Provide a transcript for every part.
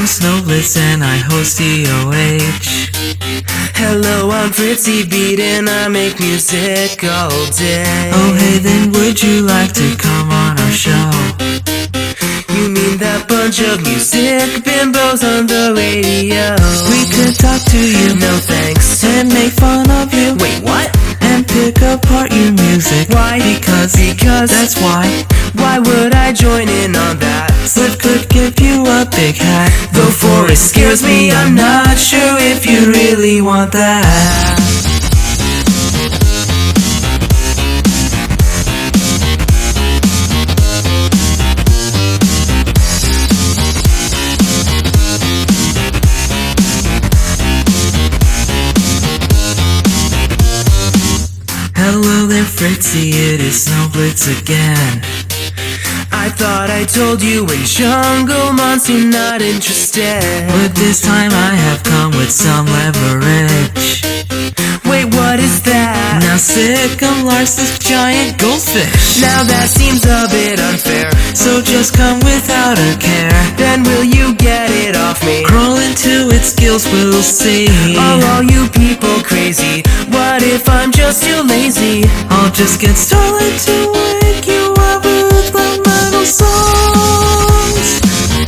I'm Snowblitz and I host DOH. Hello, I'm Fritzy Beat and I make music all day. Oh hey, then would you like to come on our show? You mean that bunch of music bimbos on the radio? We could talk to you, No thanks. and make fun of you. Wait, what? And pick apart your music. Why? Because that's why. Why would I join in on that? Sliff could give you a big hat. Though Forest scares me, I'm not sure if you really want that. Hello there, Fritzy, it is Snowblitz again. I thought I told you in Jungle Monster not interested. But this time I have come with some leverage. Wait, what is that? Now Sick'em Lark's this giant goldfish. Now that seems a bit unfair. So just come without a care. Then will you get it off me? Crawl into its gills, we'll see. Are all you people crazy? What if I'm just too lazy? I'll just get starlight to wake you up with the metal songs.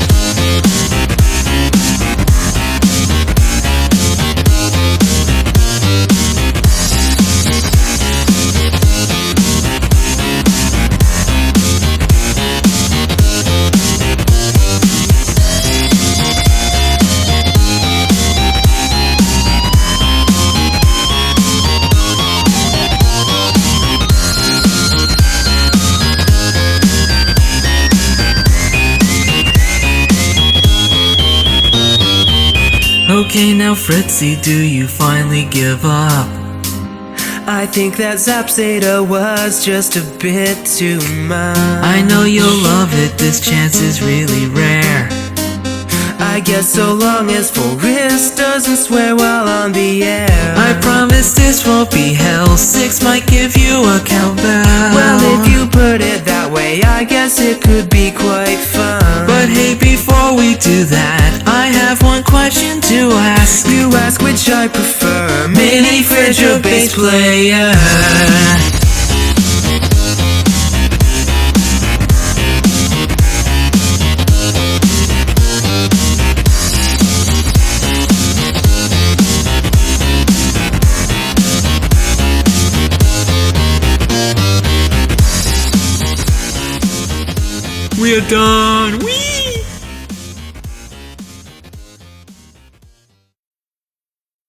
Okay, now Fritzy, do you finally give up? I think that Zapsada was just a bit too much. I know you'll love it, this chance is really rare. I guess so long as Forest doesn't swear while on the air. I promise this won't be hell, 6 might give you a countdown. Well, if you put it that way, I guess it could be quite fun. But hey, before we do that, I have one question to ask. You ask which I prefer, Mini Fridge or bass player? We are done. Whee!